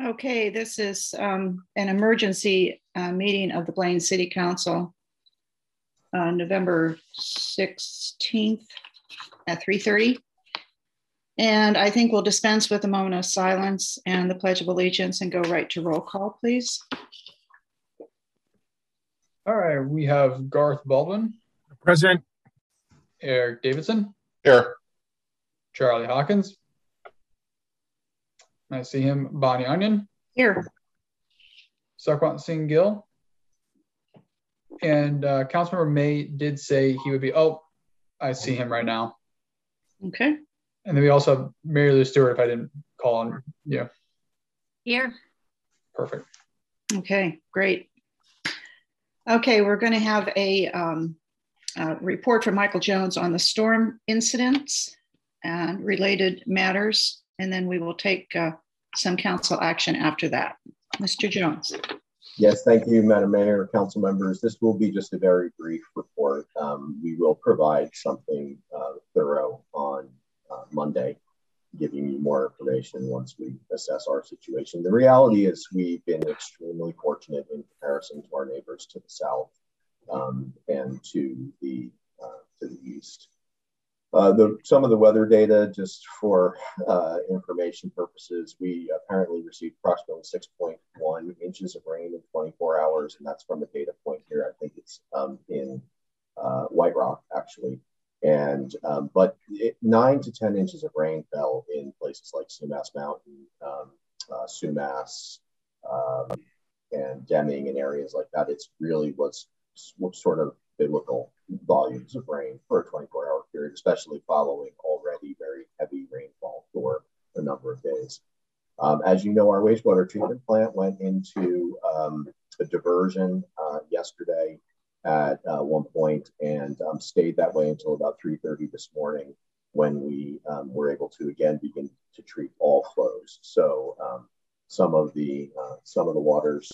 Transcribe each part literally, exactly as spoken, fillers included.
Okay, this is um, an emergency uh, meeting of the Blaine City Council on November sixteenth at three thirty. And I think we'll dispense with a moment of silence and the Pledge of Allegiance and go right to roll call, please. All right, we have Garth Baldwin. Present. Eric Davidson. Here. Charlie Hawkins. I see him. Bonnie Onion. Here. Sarkwant Singh Gill. And uh, Councilmember May did say he would be, oh, I see him right now. Okay. And then we also have Mary Lou Stewart, if I didn't call on, yeah. Here. Perfect. Okay, great. Okay, we're going to have a, um, a report from Michael Jones on the storm incidents and related matters, and then we will take uh, some council action after that. Mister Jones. Yes, thank you, Madam Mayor, council members. This will be just a very brief report. Um, we will provide something uh, thorough on uh, Monday, giving you more information once we assess our situation. The reality is we've been extremely fortunate in comparison to our neighbors to the south um, and to the uh, to the east. Uh, the, some of the weather data, just for uh, information purposes, we apparently received approximately six point one inches of rain in twenty-four hours, and that's from a data point here. I think it's um, in uh, White Rock, actually. And um, but it, nine to ten inches of rain fell in places like Sumas Mountain, um, uh, Sumas, um, and Deming, and areas like that. It's really was sort of biblical volumes of rain for a twenty-four hour period, especially following already very heavy rainfall for a number of days. Um, as you know, our wastewater treatment plant went into um, a diversion uh, yesterday at uh, one point and um, stayed that way until about three thirty this morning, when we um, were able to again begin to treat all flows. So um, some of the uh, some of the waters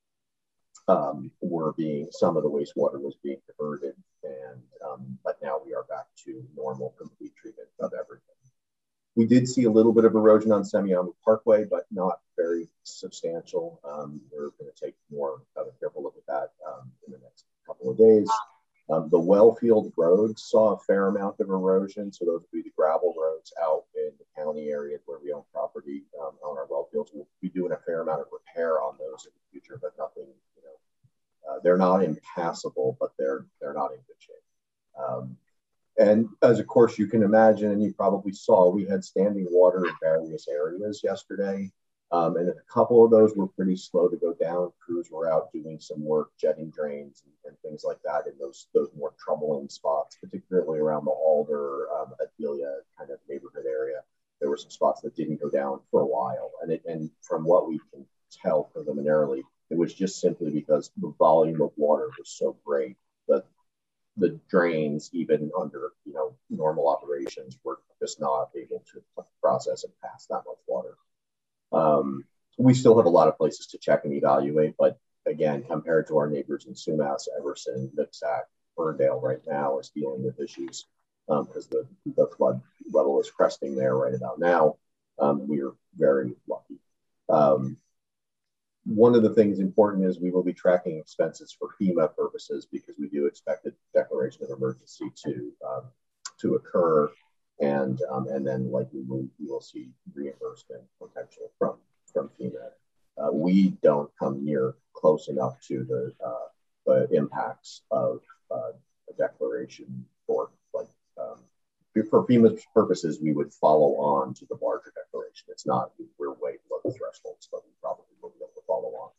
um, were being, some of the wastewater was being diverted, and um, but now we are back to normal, complete treatment of everything. We did see a little bit of erosion on Semiahmoo Parkway, but not very substantial. Um, we're going to take more of a careful look at that um, in the next couple of days. Um, the Wellfield Road saw a fair amount of erosion, so those would be the gravel roads out in the county areas where we own property um, on our well fields. We'll be doing a fair amount of repair on those in the future, but nothing, you know, uh, they're not impassable, but they're they're not in good shape. Um, And as of course you can imagine, and you probably saw, we had standing water in various areas yesterday. Um, and a couple of those were pretty slow to go down. Crews were out doing some work, jetting drains and, and things like that in those, those more troubling spots, particularly around the Alder, um, Adelia kind of neighborhood area. There were some spots that didn't go down for a while. And, it, and from what we can tell preliminarily, it was just simply because the volume of water was so great that the drains, even under you know normal operations, were just not able to process and pass that much water. Um, we still have a lot of places to check and evaluate, but again, compared to our neighbors in Sumas, Everson, Nooksack, Ferndale right now is dealing with issues because um, the, the flood level is cresting there right about now. Um, we are very lucky. Um, One of the things important is we will be tracking expenses for FEMA purposes because we do expect a declaration of emergency to um, to occur, and um, and then likely we, we will see reimbursement potential from from FEMA. Uh, we don't come near close enough to the uh, the impacts of uh, a declaration for like um, for FEMA's purposes. We would follow on to the larger declaration. It's not we're way below the thresholds, but we probably will be able to follow on.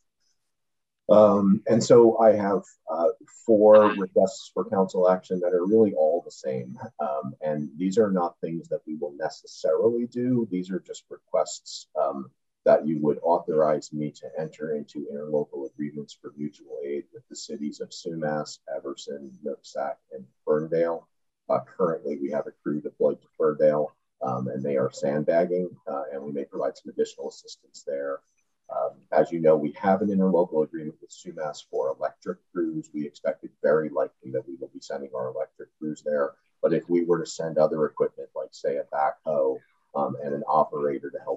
Um, and so I have uh, four requests for council action that are really all the same. Um, and these are not things that we will necessarily do. These are just requests um, that you would authorize me to enter into interlocal agreements for mutual aid with the cities of Sumas, Everson, Nooksack, and Ferndale. Uh, currently, we have a crew deployed to Ferndale, um, and they are sandbagging, uh, and we may provide some additional assistance there. Um, as you know, we have an interlocal agreement with Sumas for electric crews. We expect it very likely that we will be sending our electric crews there. But if we were to send other equipment, like say a backhoe um, and an operator to help with clear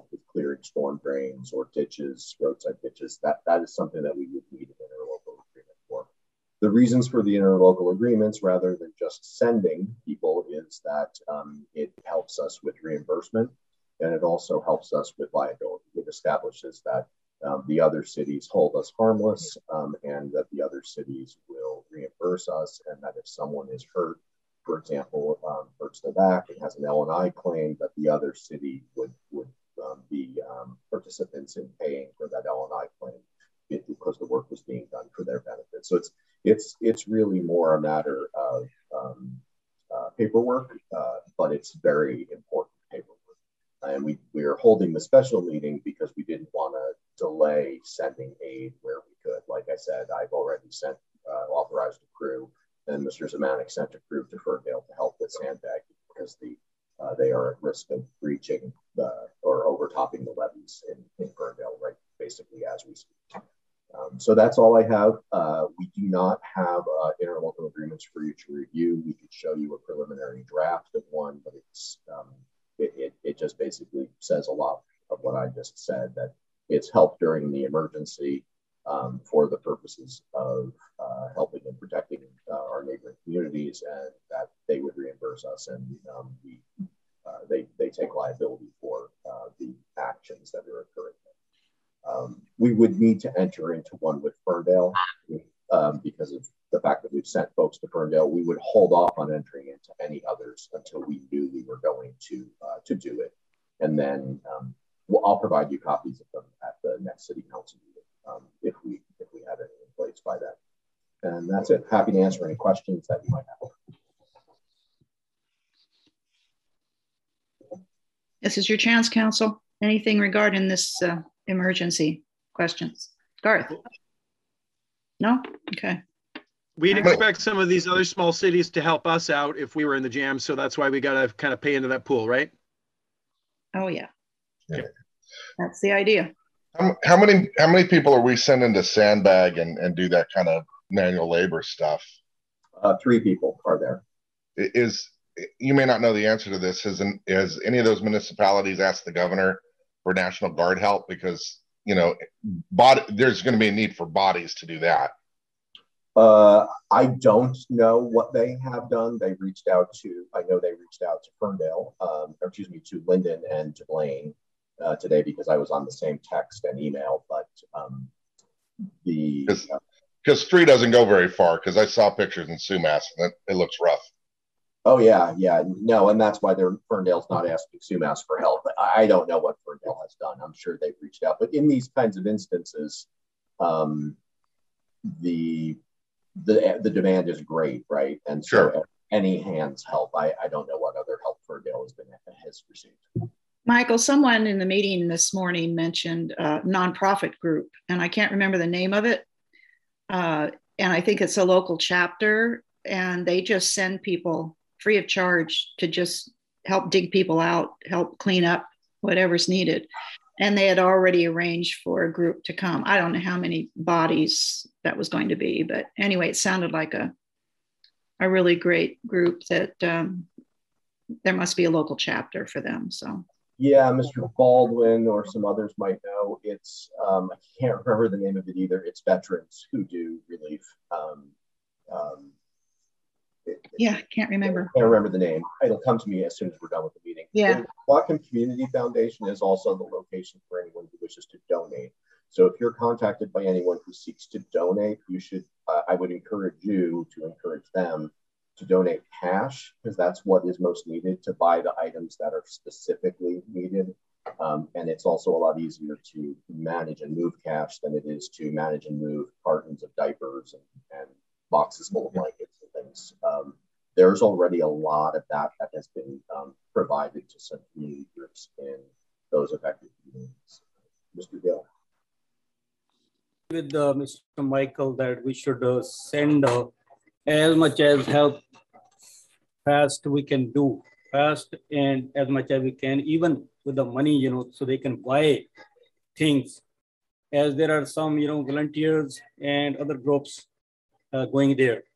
clearing storm drains or ditches, roadside ditches. That, that is something that we would need an interlocal agreement for. The reasons for the interlocal agreements, rather than just sending people, is that um, it helps us with reimbursement, and it also helps us with liability. It establishes that um, the other cities hold us harmless, um, and that the other cities will reimburse us, and that if someone is hurt, for example, um, hurts their back and has an L and I claim, that the other city would, would um, be um, participants in paying for that L and I claim because the work was being done for their benefit. So it's it's it's really more a matter of um, uh, paperwork, uh, but it's very important paperwork. And we, we are holding the special meeting because we didn't want to delay sending aid where we could. Like I said, I've already sent, uh, authorized a crew, and Mister Zemanek sent a crew to Ferndale to help with sandbagging because the uh, they are at risk of breaching the, or overtopping the levees in, in Ferndale, right, basically as we speak. Um, so that's all I have. Uh, we do not have uh, interlocal agreements for you to review. We could show you a preliminary draft of one, but it's um, it, it, it just basically says a lot of what I just said, that it's help during the emergency um, for the purposes of uh, helping and protecting uh, our neighboring communities, and that they would reimburse us, and um, we, uh, they, they take liability for uh, the actions that are occurring. Um, we would need to enter into one with Ferndale um, because of the fact that we've sent folks to Ferndale. We would hold off on entering into any others until we knew we were going to uh, to do it, and then um, well, I'll provide you copies of them at the next city council meeting um, if we if we have it in place by then. And that's it. Happy to answer any questions that you might have. This is your chance, council. Anything regarding this uh, emergency questions? Garth? No? Okay. We'd expect some of these other small cities to help us out if we were in the jam. So that's why we got to kind of pay into that pool, right? Oh, yeah. Yeah. That's the idea. How, how many how many people are we sending to sandbag and, and do that kind of manual labor stuff? Uh, three people are there. Is you may not know the answer to this. Has, has any of those municipalities asked the governor for National Guard help? Because, you know, bod- there's going to be a need for bodies to do that. Uh, I don't know what they have done. They reached out to, I know they reached out to Ferndale, um, or excuse me, to Linden and to Blaine uh, today, because I was on the same text and email, but um, the... Because uh, three doesn't go very far, because I saw pictures in Sumas and it, it looks rough. Oh, yeah, yeah. No, and that's why they're, Ferndale's not asking Sumas for help. I, I don't know what Ferndale has done. I'm sure they've reached out. But in these kinds of instances, um, the... The, the demand is great, right? And so sure. any hands help. I, I don't know what other help Ferndale has been has received. Michael, someone in the meeting this morning mentioned a nonprofit group, and I can't remember the name of it. Uh, and I think it's a local chapter, and they just send people free of charge to just help dig people out, help clean up whatever's needed. And they had already arranged for a group to come. I don't know how many bodies that was going to be, but anyway, it sounded like a, a really great group that um, there must be a local chapter for them. So yeah, Mister Baldwin or some others might know. It's, um, I can't remember the name of it either. It's veterans who do relief. Um, um, It, yeah, can't remember. I can't remember the name. It'll come to me as soon as we're done with the meeting. Yeah. The Whatcom Community Foundation is also the location for anyone who wishes to donate. So if you're contacted by anyone who seeks to donate, you should, uh, I would encourage you to encourage them to donate cash, because that's what is most needed to buy the items that are specifically needed. Um, and it's also a lot easier to manage and move cash than it is to manage and move cartons of diapers and, and boxes full of blankets and things. Um, there's already a lot of that that has been um, provided to some community groups in those affected communities. Mister Gill. With uh, Mister Michael that we should uh, send uh, as much as help fast we can do, fast and as much as we can, even with the money, you know, so they can buy things. As there are some, you know, volunteers and other groups uh, going there.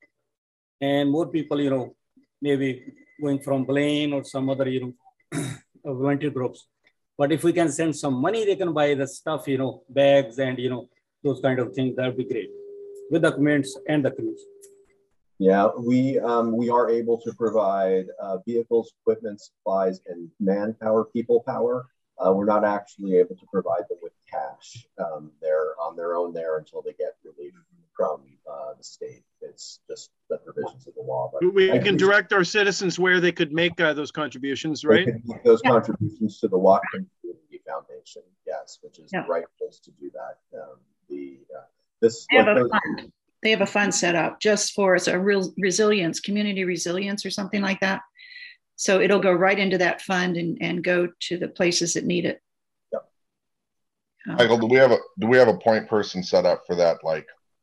And more people, you know, maybe going from Blaine or some other, you know, volunteer groups. But if we can send some money, they can buy the stuff, you know, bags and, you know, those kind of things. That would be great with the documents and the crews. Yeah, we um, we are able to provide uh, vehicles, equipment, supplies, and manpower, people power. Uh, we're not actually able to provide them with cash. Um, they're on their own there until they get relief from uh, the state. It's just the provisions of the law. But We can direct our citizens where they could make uh, those contributions, they right? could make those yeah. contributions to the Whatcom Community Foundation, yes, which is yeah. the right place to do that. Um, the uh, this they have, like a those, fund. they have a fund set up just for it's a real resilience, community resilience, or something like that. So it'll go right into that fund and, and go to the places that need it. Yep. Um, Michael, do we have a do we have a point person set up for that, like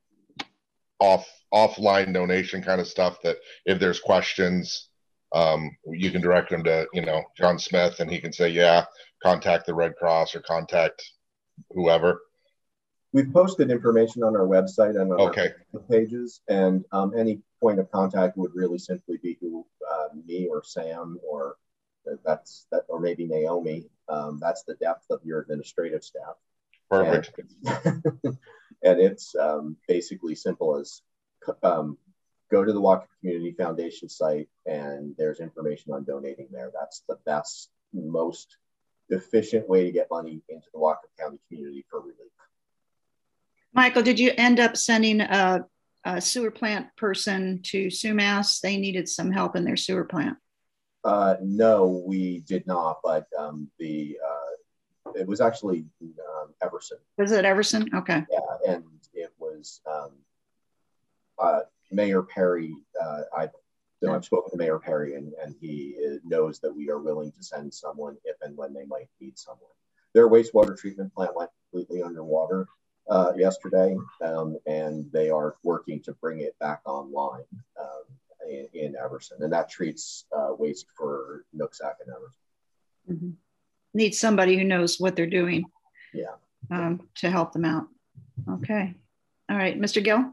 off offline donation kind of stuff, that if there's questions, um, you can direct them to, you know, John Smith, and he can say, yeah, contact the Red Cross or contact whoever? We've posted information on our website and on okay. our pages, and um, any point of contact would really simply be to uh, me or Sam, or that's that, or maybe Naomi. Um, that's the depth of your administrative staff. Perfect. And, and it's um, basically simple as um, go to the Whatcom Community Foundation site, and there's information on donating there. That's the best, most efficient way to get money into the Whatcom County community for relief. Michael, did you end up sending a, a sewer plant person to Sumas? They needed some help in their sewer plant. Uh, no, we did not, but um, the uh, it was actually um, Everson. Was it Everson? Okay. Yeah, and it was um, uh, Mayor Perry. Uh, I, you know, I've spoken to Mayor Perry, and, and he knows that we are willing to send someone if and when they might need someone. Their wastewater treatment plant went completely underwater uh, yesterday, um, and they are working to bring it back online um, in, in Everson, and that treats uh, waste for Nooksack and Everson. Mm-hmm. Need somebody who knows what they're doing. Yeah. Um, to help them out. Okay. All right, Mister Gill.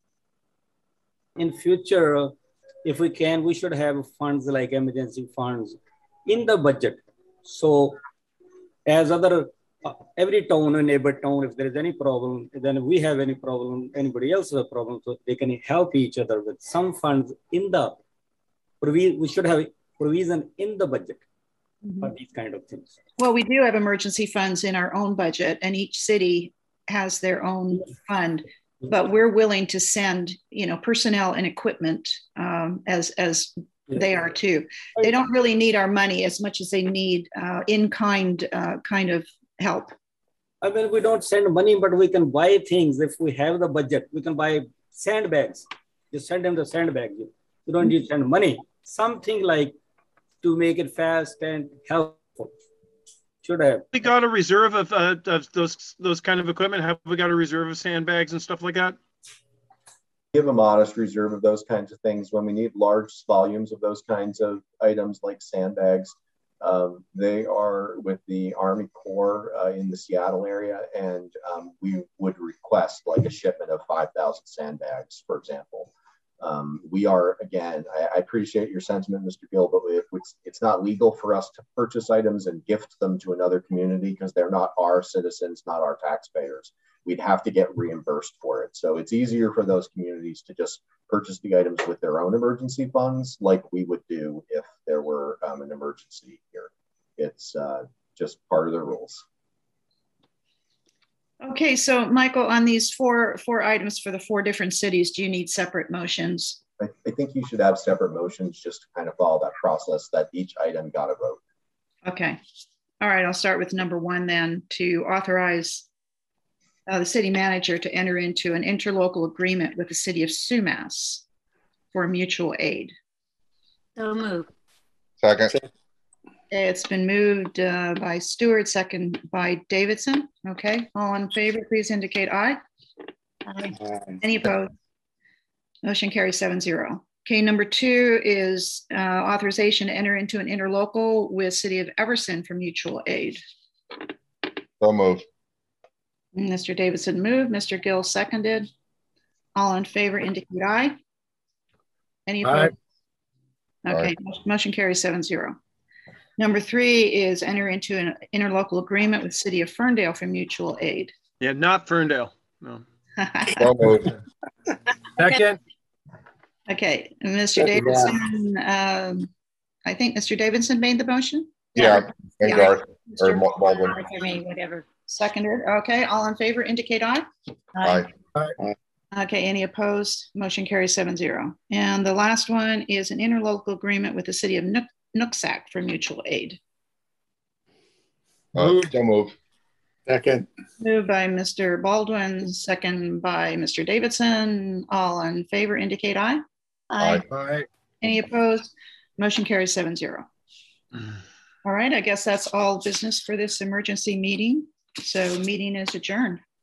In future, uh, if we can, we should have funds like emergency funds in the budget. So as other, uh, every town and neighbor town, if there is any problem, then we have any problem, anybody else has a problem, so they can help each other with some funds in the, we should have provision in the budget mm-hmm. for these kind of things. Well, we do have emergency funds in our own budget, and each city has their own fund, but we're willing to send, you know, personnel and equipment um, as, as yeah. they are too. They don't really need our money as much as they need uh, in-kind uh, kind of help. I mean, we don't send money, but we can buy things. If we have the budget, we can buy sandbags. You send them the sandbag. You, you don't need to send money. Something like to make it fast and helpful. Should have. We got a reserve of, uh, of those those kind of equipment. Have we got a reserve of sandbags and stuff like that? We have a modest reserve of those kinds of things. When we need large volumes of those kinds of items like sandbags, um, they are with the Army Corps uh, in the Seattle area, and um, we would request like a shipment of five thousand sandbags, for example. Um, we are, again, I, I appreciate your sentiment, Mister Gill, but if it's, it's not legal for us to purchase items and gift them to another community because they're not our citizens, not our taxpayers. We'd have to get reimbursed for it. So it's easier for those communities to just purchase the items with their own emergency funds, like we would do if there were um, an emergency here. It's uh, just part of the rules. Okay, so Michael, on these four four items for the four different cities, do you need separate motions? I, I think you should have separate motions just to kind of follow that process that each item got a vote. Okay. All right, I'll start with number one then, to authorize uh, the city manager to enter into an interlocal agreement with the city of Sumas for mutual aid. So moved. Second. It's been moved uh, by Stewart, second by Davidson. Okay, all in favor, please indicate aye. Aye. Any opposed? Motion carries seven zero. Okay, number two is uh, authorization to enter into an interlocal with City of Everson for mutual aid. So moved. Mister Davidson moved, Mister Gill seconded. All in favor, indicate aye. Any opposed? Aye. Okay, Aye. motion carries seven zero. Number three is enter into an interlocal agreement with City of Ferndale for mutual aid. Yeah, not Ferndale. No. So moved. Second. Okay, and Mister Davidson, um, I think Mister Davidson made the motion? Yeah, and Yeah. Garth, or Mister Baldwin. For me, whatever. Seconded. Okay, all in favor indicate aye. Aye. Okay, any opposed? Motion carries seven zero. And the last one is an interlocal agreement with the City of Nook Nooksack for mutual aid. Uh, so moved. Second. Moved by Mister Baldwin, second by Mister Davidson. All in favor indicate aye. Aye. Aye. Any opposed? Motion carries seven zero. All right, I guess that's all business for this emergency meeting. So meeting is adjourned.